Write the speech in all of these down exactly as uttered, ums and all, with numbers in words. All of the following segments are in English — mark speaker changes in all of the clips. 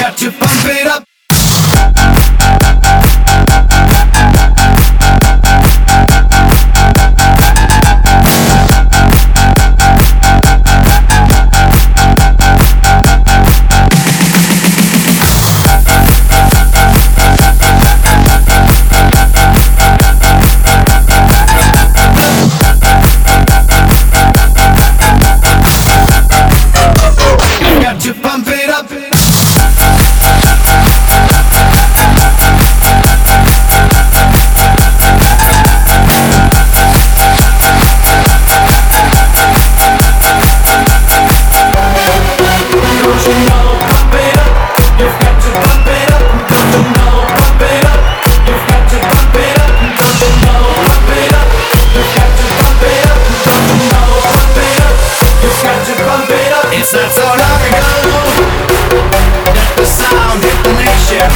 Speaker 1: got to pump it up. It's not so long ago that the sound hit the nation.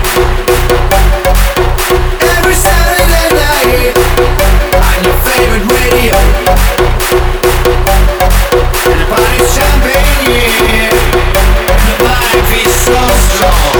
Speaker 1: Every Saturday night on your favorite radio, and the party's jumping, yeah, and the vibe is so strong.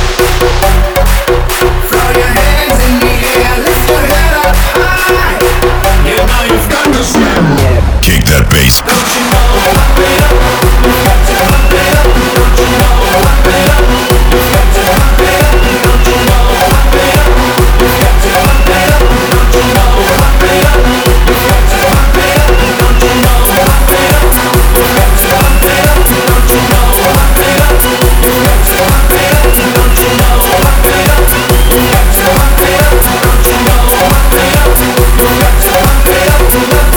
Speaker 1: Throw your hands in the air, lift your head up high. You know you've got to stand.
Speaker 2: Kick that bass.
Speaker 1: Don't you know? Pump it up. You've got to pump it up. Don't you know? Pump it up. You've got to pump it up. Don't you know? Pump it up. You've got to pump it up. Don't you know? Pump it up. You've got to pump it up. Don't you know? Pump it up. You've got to pump it up. Don't you know? Pump it up. You've got to pump it up. Don't you know? Pump it up. You've got to pump it up. Don't you know? Pump it up. You've got to pump it up.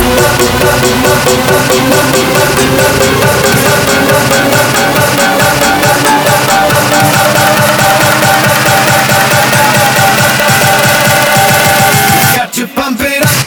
Speaker 1: Got to pump it up.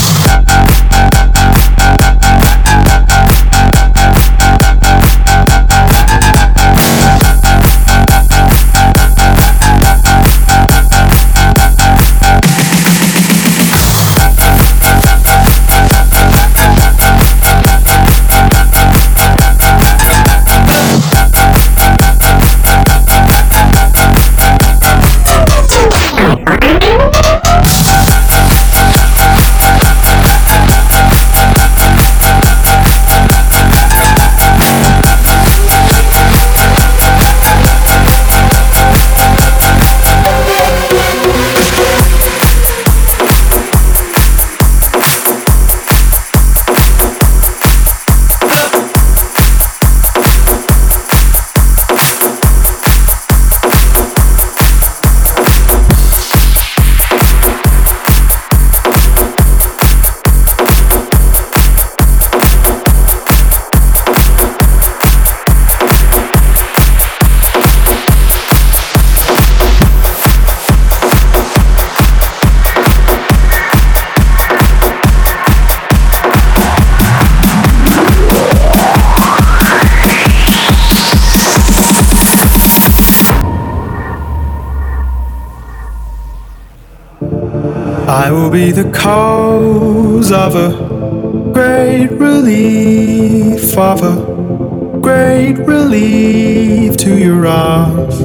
Speaker 3: I will be the cause of a great relief, of a great relief to your wrath.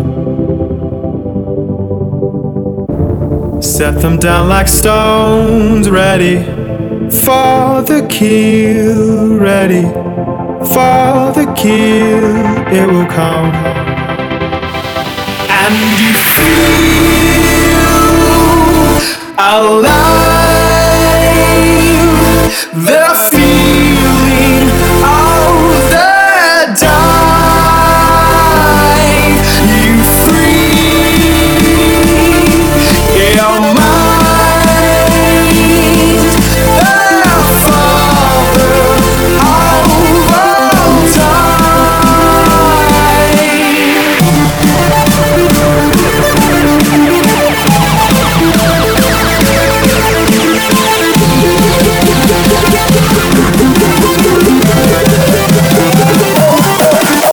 Speaker 3: Set them down like stones, ready for the kill, ready for the kill. It will come, and you feel alive. The